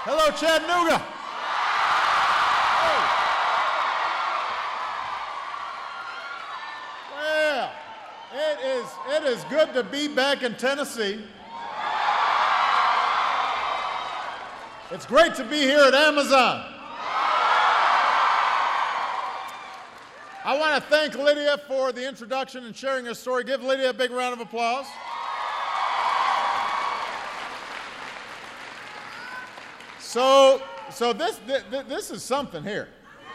Hello, Chattanooga. Well, it is good to be back in Tennessee. It's great to be here at Amazon. I want to thank Lydia for the introduction and sharing her story. Give Lydia a big round of applause. So this is something here.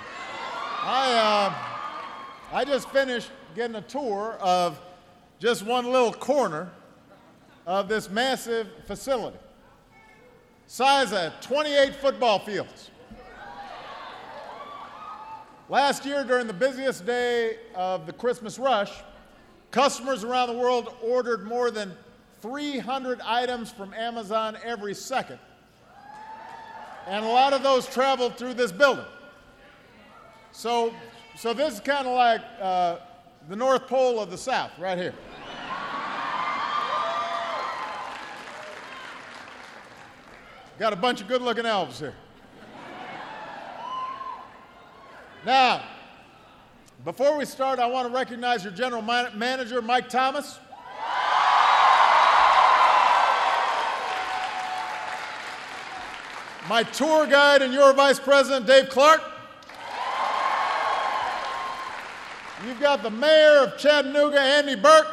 I just finished getting a tour of just one little corner of this massive facility, size of 28 football fields. Last year, during the busiest day of the Christmas rush, customers around the world ordered more than 300 items from Amazon every second. And a lot of those traveled through this building. So this is kind of like the North Pole of the South, right here. Got a bunch of good-looking elves here. Now, before we start, I want to recognize your general manager, Mike Thomas. My tour guide and your vice president, Dave Clark. You've got the mayor of Chattanooga, Andy Burke.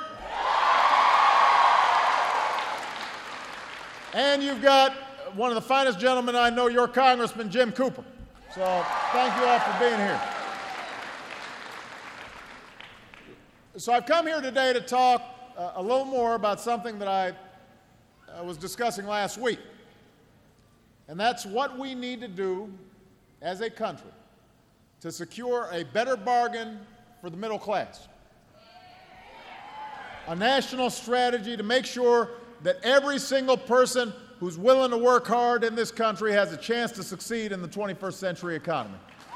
And you've got one of the finest gentlemen I know, your congressman, Jim Cooper. So thank you all for being here. So I've come here today to talk a little more about something that I was discussing last week. And that's what we need to do as a country to secure a better bargain for the middle class. A national strategy to make sure that every single person who's willing to work hard in this country has a chance to succeed in the 21st century economy.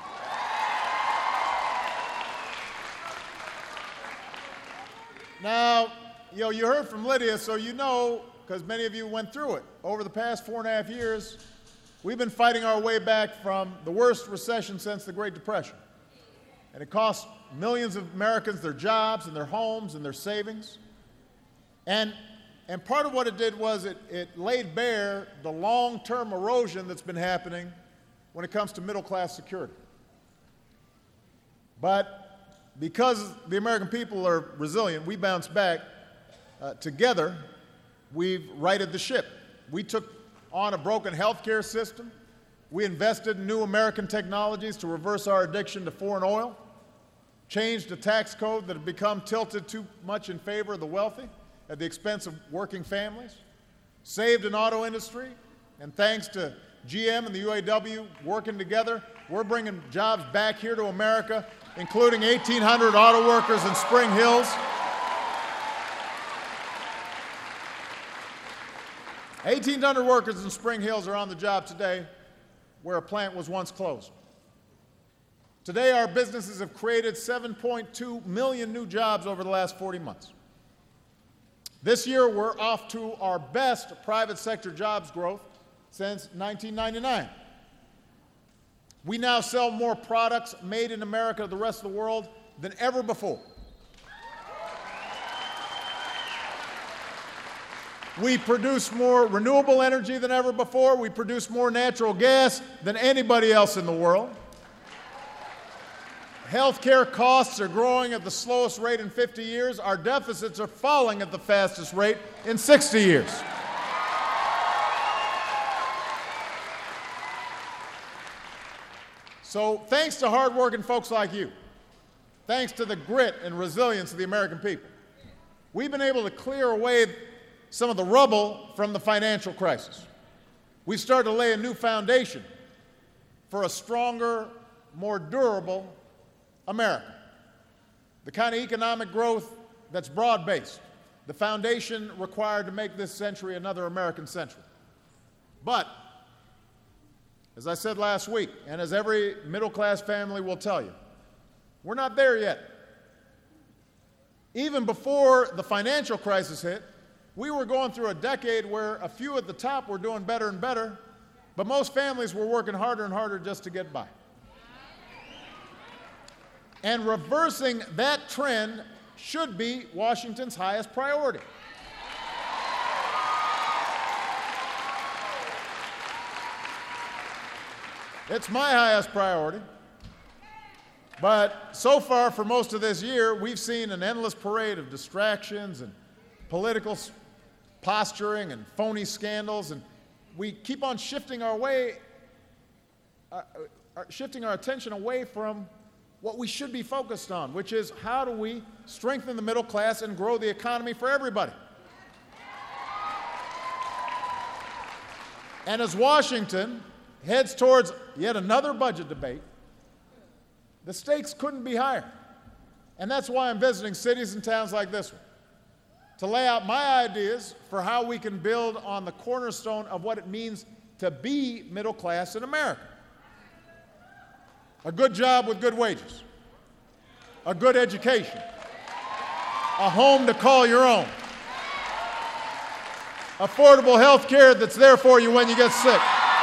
Now, you heard from Lydia, so you know, because many of you went through it. Over the past 4.5 years, we've been fighting our way back from the worst recession since the Great Depression. And it cost millions of Americans their jobs and their homes and their savings. And part of what it did was it laid bare the long-term erosion that's been happening when it comes to middle-class security. But because the American people are resilient, we bounced back. Together, we've righted the ship. We took on a broken healthcare system. We invested in new American technologies to reverse our addiction to foreign oil, changed a tax code that had become tilted too much in favor of the wealthy at the expense of working families, saved an auto industry, and thanks to GM and the UAW working together, we're bringing jobs back here to America, including 1,800 auto workers in Spring Hills. 1,800 workers in Spring Hills are on the job today where a plant was once closed. Today, our businesses have created 7.2 million new jobs over the last 40 months. This year, we're off to our best private sector jobs growth since 1999. We now sell more products made in America to the rest of the world than ever before. We produce more renewable energy than ever before. We produce more natural gas than anybody else in the world. Healthcare costs are growing at the slowest rate in 50 years. Our deficits are falling at the fastest rate in 60 years. So thanks to hardworking folks like you, thanks to the grit and resilience of the American people, we've been able to clear away some of the rubble from the financial crisis. We've started to lay a new foundation for a stronger, more durable America. The kind of economic growth that's broad-based, the foundation required to make this century another American century. But, as I said last week, and as every middle-class family will tell you, we're not there yet. Even before the financial crisis hit, we were going through a decade where a few at the top were doing better and better, But most families were working harder and harder just to get by. And reversing that trend should be Washington's highest priority. It's my highest priority. But so far, for most of this year, we've seen an endless parade of distractions and political posturing and phony scandals, and we keep on shifting our attention away from what we should be focused on, which is how do we strengthen the middle class and grow the economy for everybody. And as Washington heads towards yet another budget debate, the stakes couldn't be higher. And that's why I'm visiting cities and towns like this one, to lay out my ideas for how we can build on the cornerstone of what it means to be middle class in America. A good job with good wages, a good education, a home to call your own, affordable health care that's there for you when you get sick,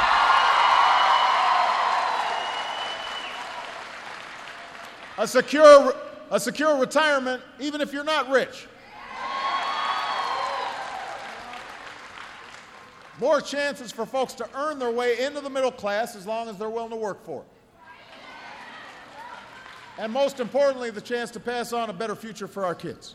a secure retirement even if you're not rich, more chances for folks to earn their way into the middle class as long as they're willing to work for it. And most importantly, the chance to pass on a better future for our kids.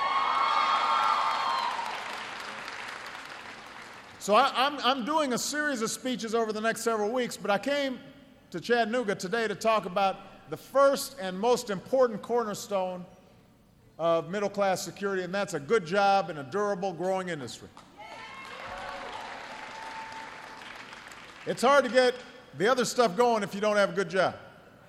So I'm doing a series of speeches over the next several weeks, but I came to Chattanooga today to talk about the first and most important cornerstone of middle-class security, and that's a good job in a durable, growing industry. It's hard to get the other stuff going if you don't have a good job.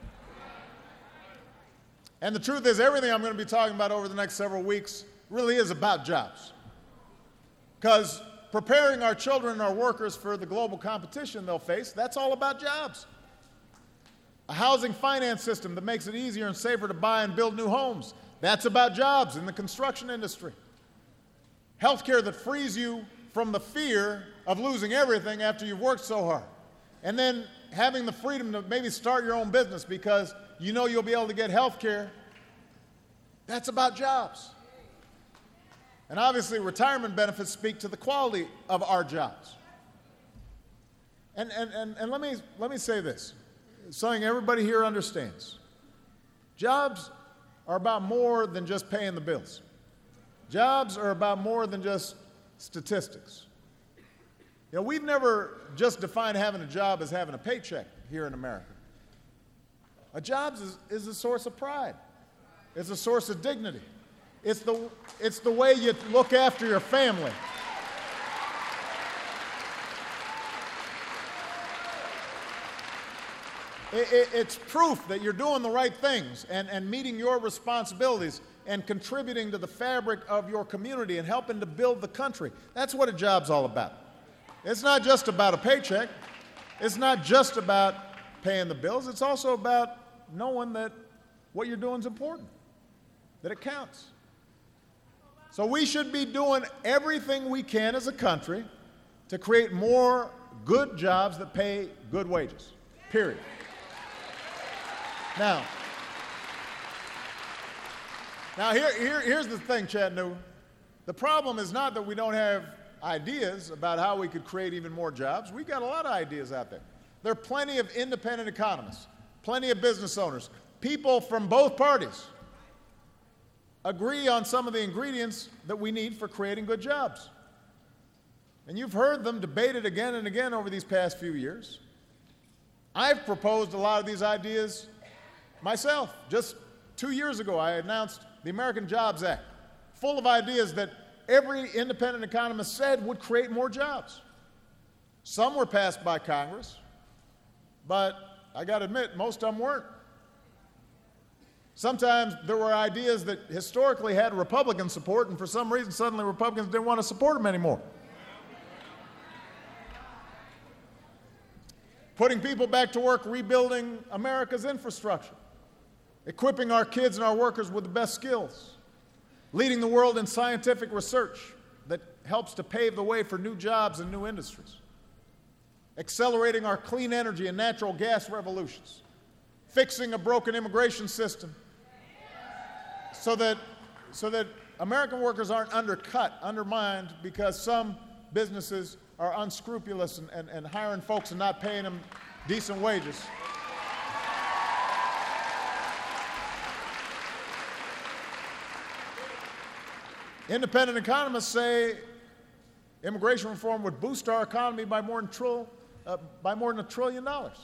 And the truth is, everything I'm going to be talking about over the next several weeks really is about jobs. Because preparing our children and our workers for the global competition they'll face, that's all about jobs. A housing finance system that makes it easier and safer to buy and build new homes, that's about jobs in the construction industry. Healthcare that frees you from the fear of losing everything after you've worked so hard. And then having the freedom to maybe start your own business because you know you'll be able to get health care, that's about jobs. And obviously, retirement benefits speak to the quality of our jobs. And let me say this, something everybody here understands. Jobs are about more than just paying the bills. Jobs are about more than just statistics. You know, we've never just defined having a job as having a paycheck here in America. A job is a source of pride. It's a source of dignity. It's the way you look after your family. It's proof that you're doing the right things and meeting your responsibilities and contributing to the fabric of your community and helping to build the country. That's what a job's all about. It's not just about a paycheck. It's not just about paying the bills. It's also about knowing that what you're doing is important, that it counts. So we should be doing everything we can as a country to create more good jobs that pay good wages, period. Now here's the thing, Chattanooga. The problem is not that we don't have ideas about how we could create even more jobs. We've got a lot of ideas out there. There are plenty of independent economists, plenty of business owners, people from both parties agree on some of the ingredients that we need for creating good jobs. And you've heard them debated again and again over these past few years. I've proposed a lot of these ideas myself. Just 2 years ago, I announced the American Jobs Act, full of ideas that every independent economist said would create more jobs. Some were passed by Congress, but I got to admit, most of them weren't. Sometimes there were ideas that historically had Republican support, and for some reason, suddenly Republicans didn't want to support them anymore. Putting people back to work, rebuilding America's infrastructure, equipping our kids and our workers with the best skills, leading the world in scientific research that helps to pave the way for new jobs and new industries, accelerating our clean energy and natural gas revolutions, fixing a broken immigration system so that American workers aren't undermined because some businesses are unscrupulous and hiring folks and not paying them decent wages. Independent economists say immigration reform would boost our economy by more than $1 trillion.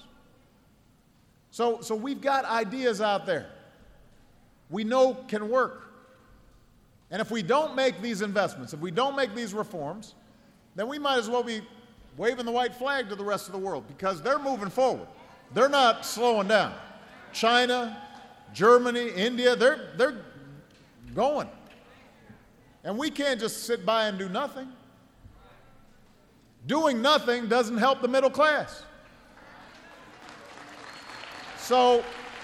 So we've got ideas out there we know can work. And if we don't make these investments, if we don't make these reforms, then we might as well be waving the white flag to the rest of the world because they're moving forward. They're not slowing down. China, Germany, India, they're going. And we can't just sit by and do nothing. Doing nothing doesn't help the middle class. So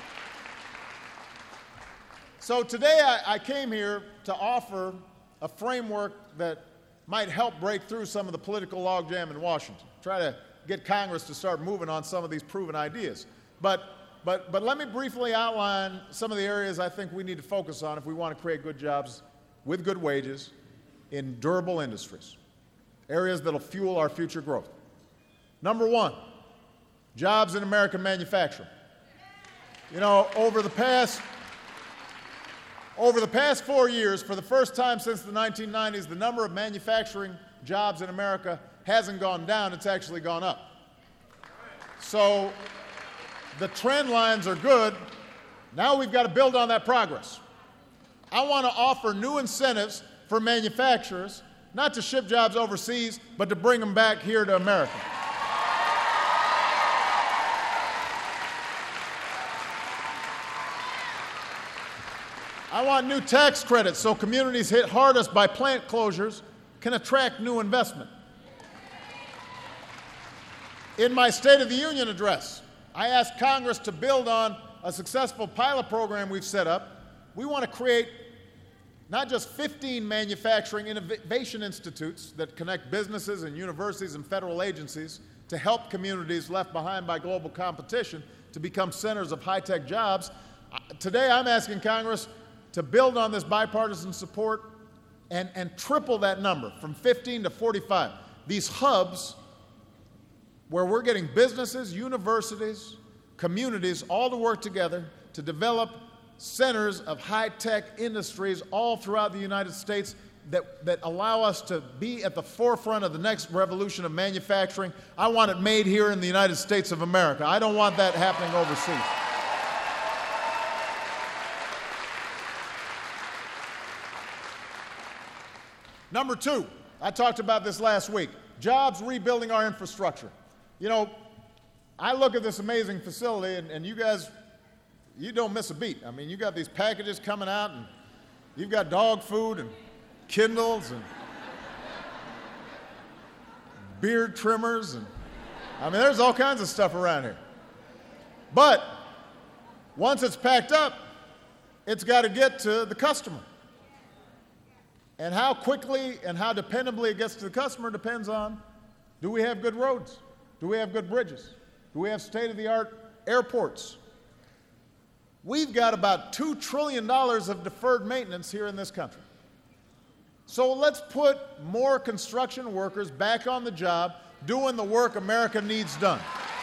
today I came here to offer a framework that might help break through some of the political logjam in Washington, try to get Congress to start moving on some of these proven ideas. But let me briefly outline some of the areas I think we need to focus on if we want to create good jobs with good wages in durable industries, areas that will fuel our future growth. Number one, jobs in American manufacturing. You know, over the past 4 years, for the first time since the 1990s, the number of manufacturing jobs in America hasn't gone down, it's actually gone up. So the trend lines are good. Now we've got to build on that progress. I want to offer new incentives for manufacturers, not to ship jobs overseas, but to bring them back here to America. I want new tax credits so communities hit hardest by plant closures can attract new investment. In my State of the Union address, I asked Congress to build on a successful pilot program we've set up. We want to create not just 15 manufacturing innovation institutes that connect businesses and universities and federal agencies to help communities left behind by global competition to become centers of high-tech jobs. Today I'm asking Congress to build on this bipartisan support and triple that number from 15 to 45. These hubs where we're getting businesses, universities, communities all to work together to develop centers of high-tech industries all throughout the United States that allow us to be at the forefront of the next revolution of manufacturing. I want it made here in the United States of America. I don't want that happening overseas. Number two, I talked about this last week, jobs rebuilding our infrastructure. You know, I look at this amazing facility, and you guys, you don't miss a beat. I mean, you got these packages coming out, and you've got dog food and Kindles and beard trimmers, and I mean, there's all kinds of stuff around here. But once it's packed up, it's got to get to the customer. And how quickly and how dependably it gets to the customer depends on, do we have good roads? Do we have good bridges? Do we have state-of-the-art airports? We've got about $2 trillion of deferred maintenance here in this country. So let's put more construction workers back on the job doing the work America needs done.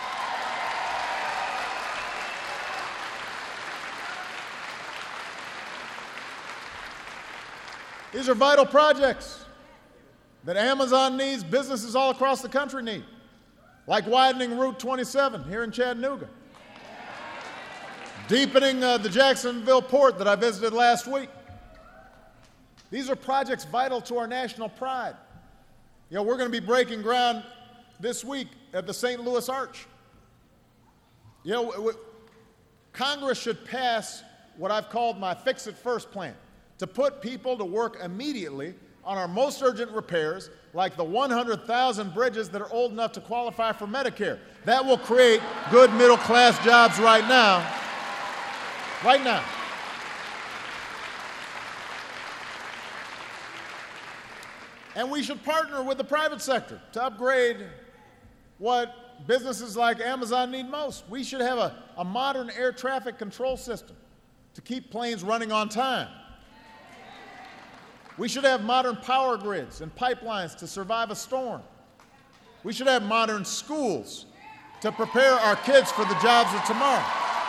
These are vital projects that Amazon needs, businesses all across the country need, like widening Route 27 here in Chattanooga, deepening the Jacksonville port that I visited last week. These are projects vital to our national pride. You know, we're going to be breaking ground this week at the St. Louis Arch. You know, Congress should pass what I've called my Fix It First plan, to put people to work immediately on our most urgent repairs, like the 100,000 bridges that are old enough to qualify for Medicare. That will create good middle-class jobs right now. Right now. And we should partner with the private sector to upgrade what businesses like Amazon need most. We should have a modern air traffic control system to keep planes running on time. We should have modern power grids and pipelines to survive a storm. We should have modern schools to prepare our kids for the jobs of tomorrow.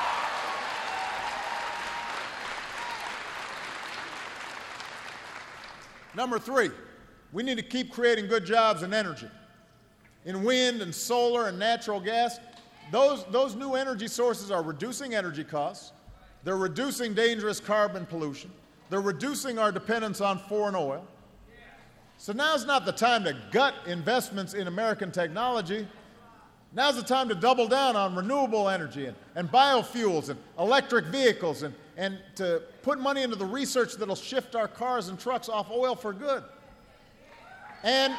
Number three, we need to keep creating good jobs in energy. In wind and solar and natural gas, those new energy sources are reducing energy costs. They're reducing dangerous carbon pollution. They're reducing our dependence on foreign oil. So now's not the time to gut investments in American technology. Now's the time to double down on renewable energy and biofuels and electric vehicles and to put money into the research that'll shift our cars and trucks off oil for good. And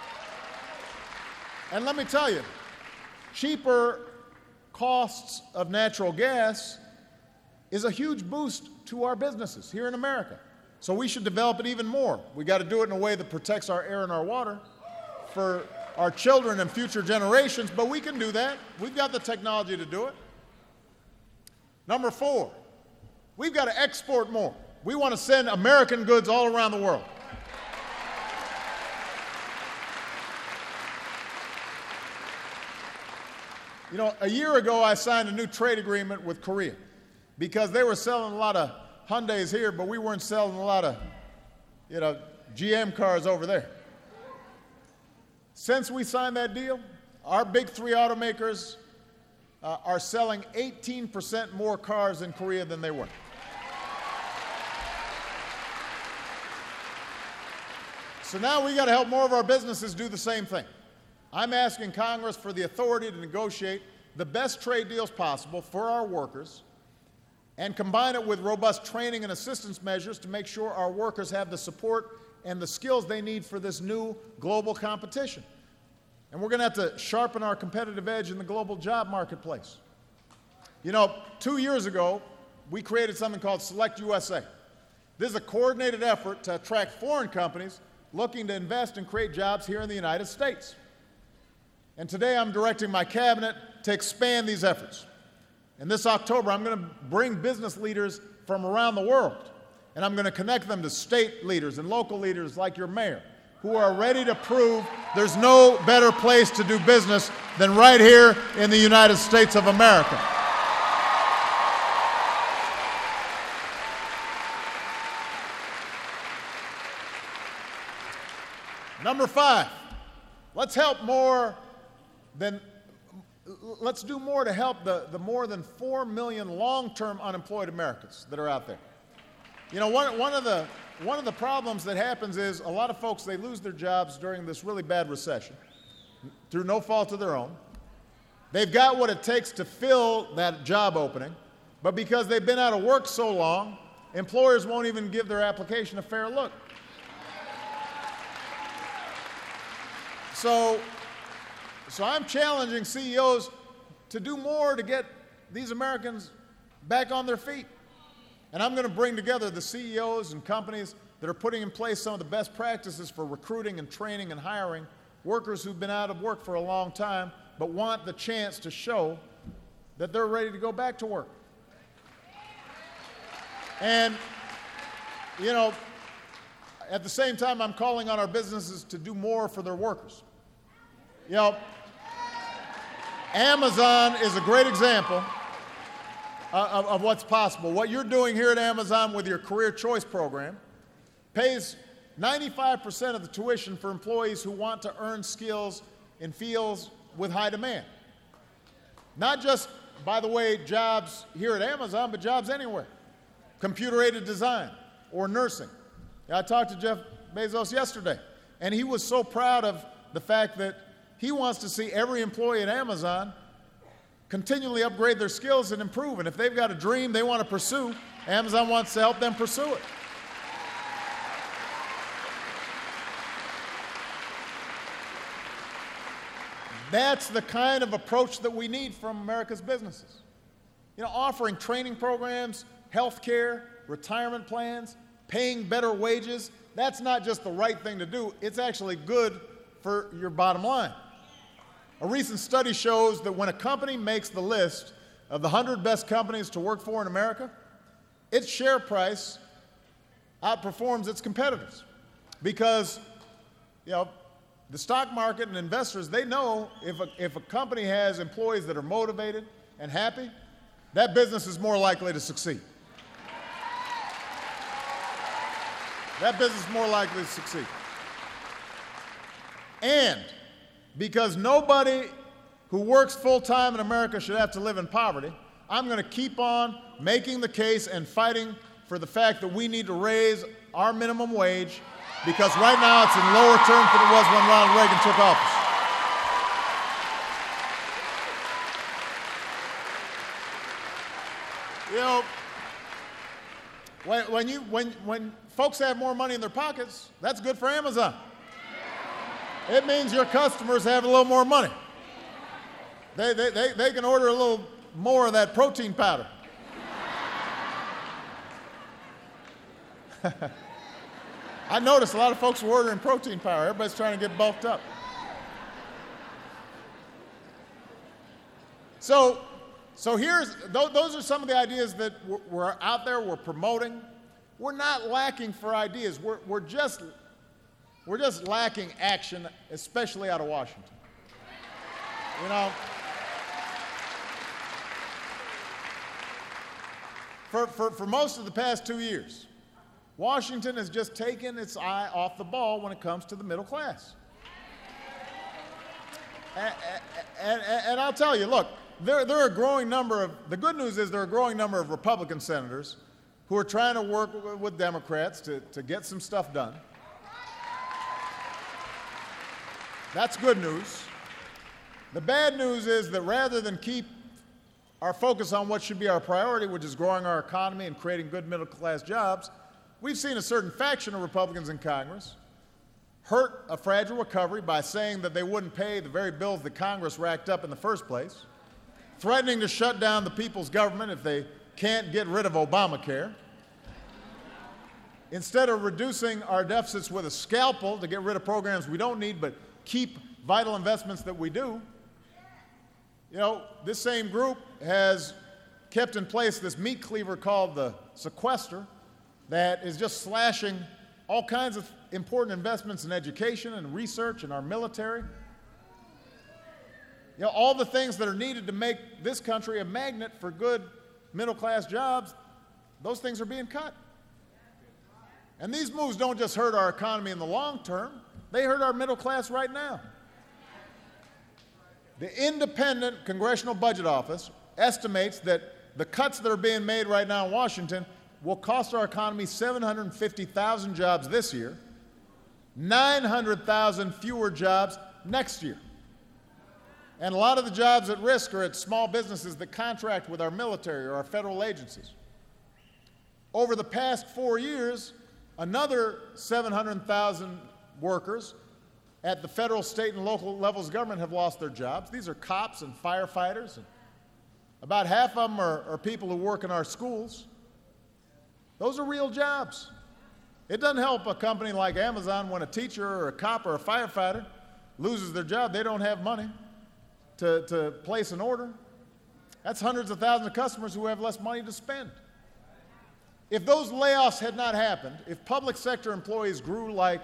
let me tell you, cheaper costs of natural gas is a huge boost to our businesses here in America. So we should develop it even more. We got to do it in a way that protects our air and our water for our children and future generations, but we can do that. We've got the technology to do it. Number four, we've got to export more. We want to send American goods all around the world. You know, a year ago I signed a new trade agreement with Korea because they were selling a lot of Hyundais here, but we weren't selling a lot of, GM cars over there. Since we signed that deal, our big three automakers are selling 18% more cars in Korea than they were. So now we got to help more of our businesses do the same thing. I'm asking Congress for the authority to negotiate the best trade deals possible for our workers and combine it with robust training and assistance measures to make sure our workers have the support and the skills they need for this new global competition. And we're going to have to sharpen our competitive edge in the global job marketplace. 2 years ago, we created something called Select USA. This is a coordinated effort to attract foreign companies looking to invest and create jobs here in the United States. And today I'm directing my cabinet to expand these efforts. And this October, I'm going to bring business leaders from around the world, and I'm going to connect them to state leaders and local leaders like your mayor, who are ready to prove there's no better place to do business than right here in the United States of America. Number five, let's do more to help the more than 4 million long-term unemployed Americans that are out there. One of the problems that happens is a lot of folks, they lose their jobs during this really bad recession through no fault of their own. They've got what it takes to fill that job opening, but because they've been out of work so long, employers won't even give their application a fair look. So I'm challenging CEOs to do more to get these Americans back on their feet. And I'm going to bring together the CEOs and companies that are putting in place some of the best practices for recruiting and training and hiring workers who've been out of work for a long time but want the chance to show that they're ready to go back to work. And, at the same time, I'm calling on our businesses to do more for their workers. Amazon is a great example of what's possible. What you're doing here at Amazon with your Career Choice program pays 95% of the tuition for employees who want to earn skills in fields with high demand. Not just, by the way, jobs here at Amazon, but jobs anywhere. Computer-aided design or nursing. I talked to Jeff Bezos yesterday, and he was so proud of the fact that he wants to see every employee at Amazon continually upgrade their skills and improve. And if they've got a dream they want to pursue, Amazon wants to help them pursue it. That's the kind of approach that we need from America's businesses. Offering training programs, health care, retirement plans, paying better wages, that's not just the right thing to do, it's actually good for your bottom line. A recent study shows that when a company makes the list of the 100 best companies to work for in America, its share price outperforms its competitors. Because, the stock market and investors, they know if a company has employees that are motivated and happy, that business is more likely to succeed. That business is more likely to succeed. And because nobody who works full-time in America should have to live in poverty, I'm going to keep on making the case and fighting for the fact that we need to raise our minimum wage, because right now it's in lower terms than it was when Ronald Reagan took office. When folks have more money in their pockets, that's good for Amazon. It means your customers have a little more money. They can order a little more of that protein powder. I noticed a lot of folks were ordering protein powder. Everybody's trying to get bulked up. So those are some of the ideas that we're out there, we're promoting. We're not lacking for ideas. We're just lacking action, especially out of Washington. For most of the past 2 years, Washington has just taken its eye off the ball when it comes to the middle class. And I'll tell you, look, there are a growing number of, the good news is there are a growing number of Republican senators who are trying to work with Democrats to get some stuff done. That's good news. The bad news is that rather than keep our focus on what should be our priority, which is growing our economy and creating good middle-class jobs, we've seen a certain faction of Republicans in Congress hurt a fragile recovery by saying that they wouldn't pay the very bills that Congress racked up in the first place, threatening to shut down the people's government if they can't get rid of Obamacare. Instead of reducing our deficits with a scalpel to get rid of programs we don't need but keep vital investments that we do, this same group has kept in place this meat cleaver called the sequester that is just slashing all kinds of important investments in education and research and our military. All the things that are needed to make this country a magnet for good middle-class jobs, those things are being cut. And these moves don't just hurt our economy in the long term, they hurt our middle class right now. The Independent Congressional Budget Office estimates that the cuts that are being made right now in Washington will cost our economy 750,000 jobs this year, 900,000 fewer jobs next year. And a lot of the jobs at risk are at small businesses that contract with our military or our federal agencies. Over the past 4 years, another 700,000 workers at the federal, state, and local levels of government have lost their jobs. These are cops and firefighters. And about half of them are people who work in our schools. Those are real jobs. It doesn't help a company like Amazon when a teacher or a cop or a firefighter loses their job. They don't have money to place an order. That's hundreds of thousands of customers who have less money to spend. If those layoffs had not happened, if public sector employees grew like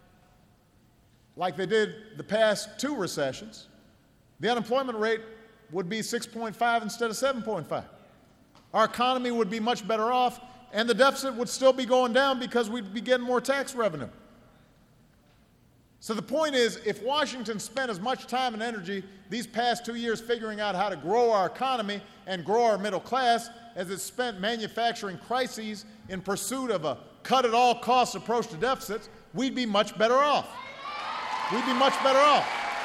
they did the past 2 recessions, the unemployment rate would be 6.5 instead of 7.5. Our economy would be much better off, and the deficit would still be going down because we'd be getting more tax revenue. So the point is, if Washington spent as much time and energy these past 2 years figuring out how to grow our economy and grow our middle class as it spent manufacturing crises in pursuit of a cut-at-all-costs approach to deficits, we'd be much better off. We'd be much better off.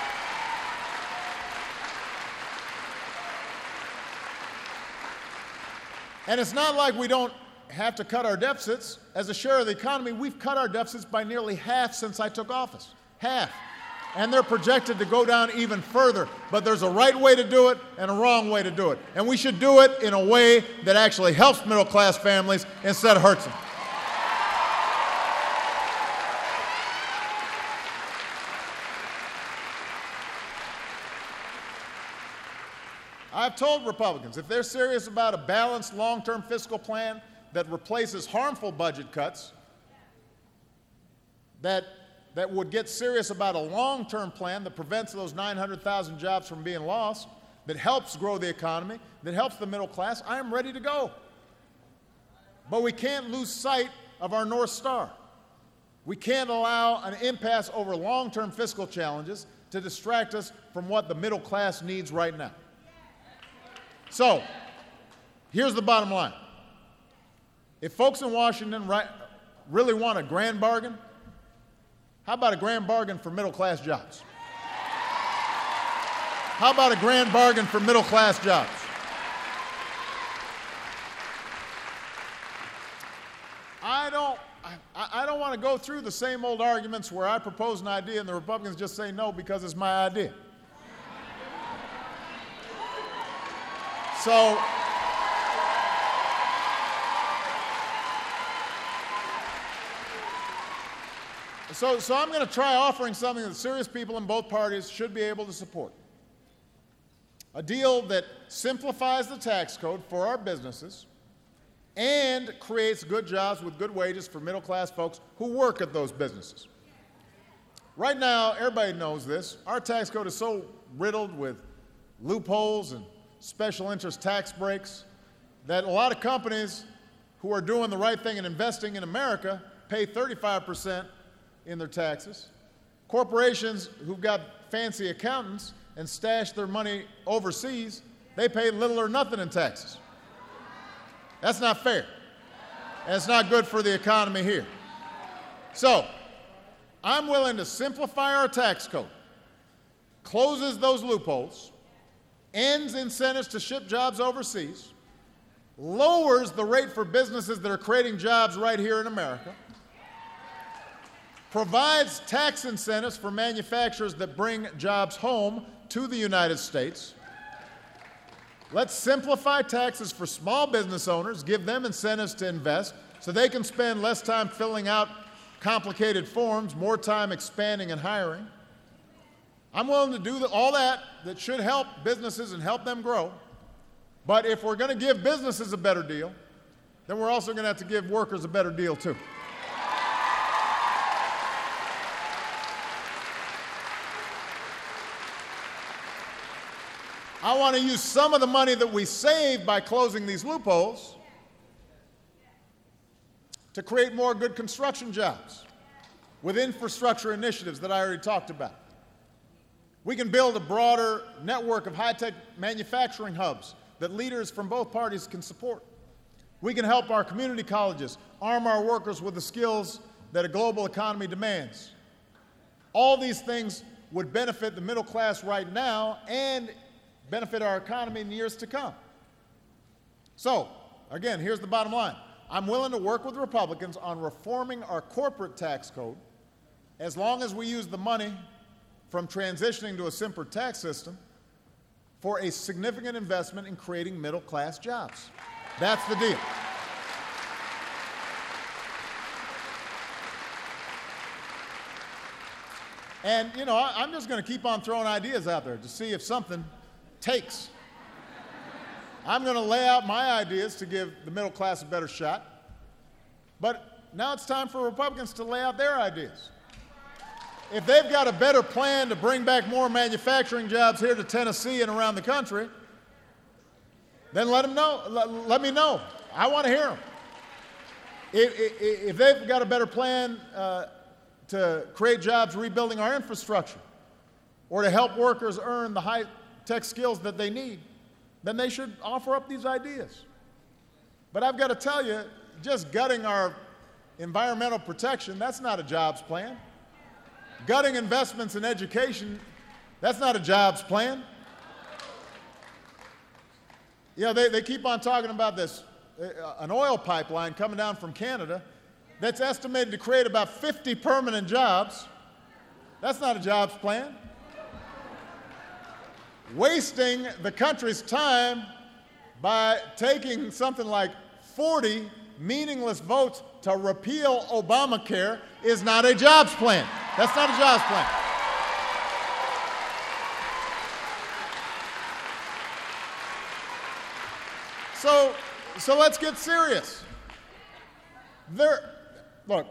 And it's not like we don't have to cut our deficits. As a share of the economy, we've cut our deficits by nearly half since I took office. Half. And they're projected to go down even further. But there's a right way to do it and a wrong way to do it. And we should do it in a way that actually helps middle-class families instead of hurts them. I've told Republicans, if they're serious about a balanced long-term fiscal plan that replaces harmful budget cuts, that would get serious about a long-term plan that prevents those 900,000 jobs from being lost, that helps grow the economy, that helps the middle class, I am ready to go. But we can't lose sight of our North Star. We can't allow an impasse over long-term fiscal challenges to distract us from what the middle class needs right now. So, here's the bottom line. If folks in Washington really want a grand bargain, how about a grand bargain for middle-class jobs? How about a grand bargain for middle-class jobs? I don't want to go through the same old arguments where I propose an idea and the Republicans just say no because it's my idea. So I'm going to try offering something that serious people in both parties should be able to support. A deal that simplifies the tax code for our businesses and creates good jobs with good wages for middle-class folks who work at those businesses. Right now, everybody knows this, our tax code is so riddled with loopholes and special interest tax breaks that a lot of companies who are doing the right thing and investing in America pay 35% in their taxes. Corporations who've got fancy accountants and stash their money overseas, they pay little or nothing in taxes. That's not fair. And it's not good for the economy here. So, I'm willing to simplify our tax code, closes those loopholes, ends incentives to ship jobs overseas, lowers the rate for businesses that are creating jobs right here in America, provides tax incentives for manufacturers that bring jobs home to the United States. Let's simplify taxes for small business owners, give them incentives to invest so they can spend less time filling out complicated forms, more time expanding and hiring. I'm willing to do all that should help businesses and help them grow. But if we're going to give businesses a better deal, then we're also going to have to give workers a better deal too. I want to use some of the money that we save by closing these loopholes to create more good construction jobs with infrastructure initiatives that I already talked about. We can build a broader network of high-tech manufacturing hubs that leaders from both parties can support. We can help our community colleges arm our workers with the skills that a global economy demands. All these things would benefit the middle class right now and benefit our economy in years to come. So, again, here's the bottom line. I'm willing to work with Republicans on reforming our corporate tax code as long as we use the money from transitioning to a simpler tax system for a significant investment in creating middle-class jobs. That's the deal. And, you know, I'm just going to keep on throwing ideas out there to see if something takes. I'm going to lay out my ideas to give the middle class a better shot. But now it's time for Republicans to lay out their ideas. If they've got a better plan to bring back more manufacturing jobs here to Tennessee and around the country, then let them know. Let me know. I want to hear them. If they've got a better plan to create jobs rebuilding our infrastructure or to help workers earn the high-tech skills that they need, then they should offer up these ideas. But I've got to tell you, just gutting our environmental protection, that's not a jobs plan. Gutting investments in education, that's not a jobs plan. You know, they keep on talking about this, an oil pipeline coming down from Canada that's estimated to create about 50 permanent jobs. That's not a jobs plan. Wasting the country's time by taking something like 40 meaningless votes to repeal Obamacare is not a jobs plan. That's not a jobs plan. So let's get serious. Look,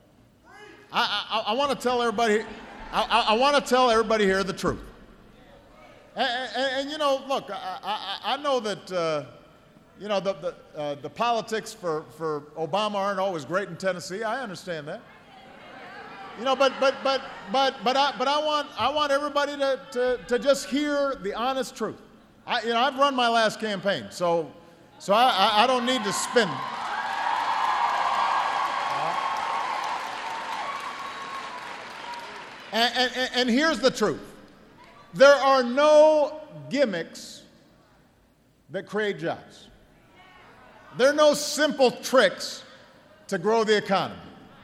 I want to tell everybody. I want to tell everybody here the truth. And you know, look, I know that you know the politics for Obama aren't always great in Tennessee. I understand that. You know, but I want everybody to just hear the honest truth. I've run my last campaign, so I don't need to spin. And here's the truth. There are no gimmicks that create jobs. There are no simple tricks to grow the economy.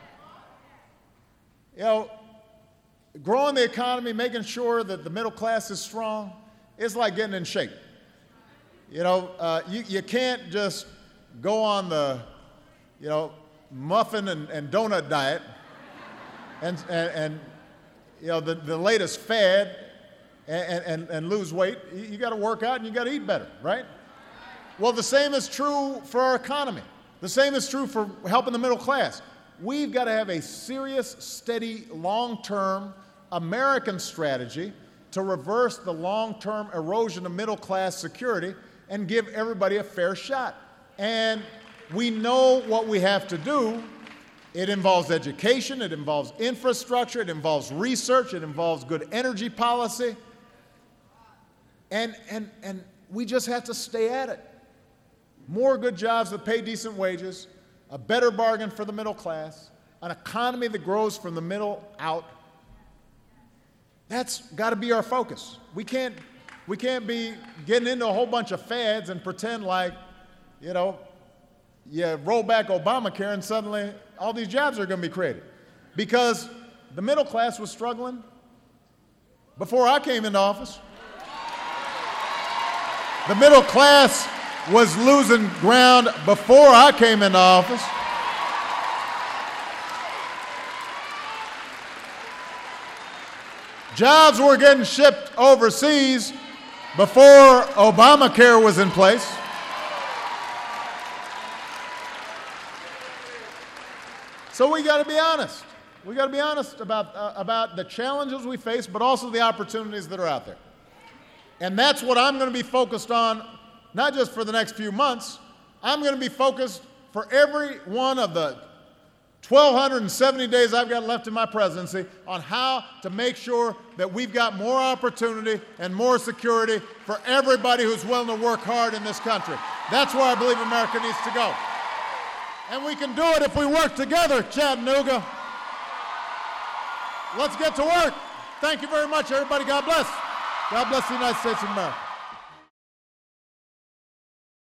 You know, growing the economy, making sure that the middle class is strong, it's like getting in shape. You know, you can't just go on the, you know, muffin and donut diet and you know, the latest fad and lose weight. You got to work out and you got to eat better, right? Well, the same is true for our economy. The same is true for helping the middle class. We've got to have a serious, steady, long-term American strategy to reverse the long-term erosion of middle-class security and give everybody a fair shot. And we know what we have to do. It involves education, it involves infrastructure, it involves research, it involves good energy policy. And we just have to stay at it. More good jobs that pay decent wages, a better bargain for the middle class, an economy that grows from the middle out. That's got to be our focus. We can't be getting into a whole bunch of fads and pretend like, you know, you roll back Obamacare and suddenly all these jobs are going to be created. Because the middle class was struggling before I came into office. The middle class was losing ground before I came into office. Jobs were getting shipped overseas before Obamacare was in place. So we got to be honest. We got to be honest about the challenges we face, but also the opportunities that are out there. And that's what I'm going to be focused on, not just for the next few months. I'm going to be focused for every one of the 1,270 days I've got left in my presidency on how to make sure that we've got more opportunity and more security for everybody who's willing to work hard in this country. That's where I believe America needs to go. And we can do it if we work together, Chattanooga. Let's get to work. Thank you very much, everybody. God bless. God bless the United States of America.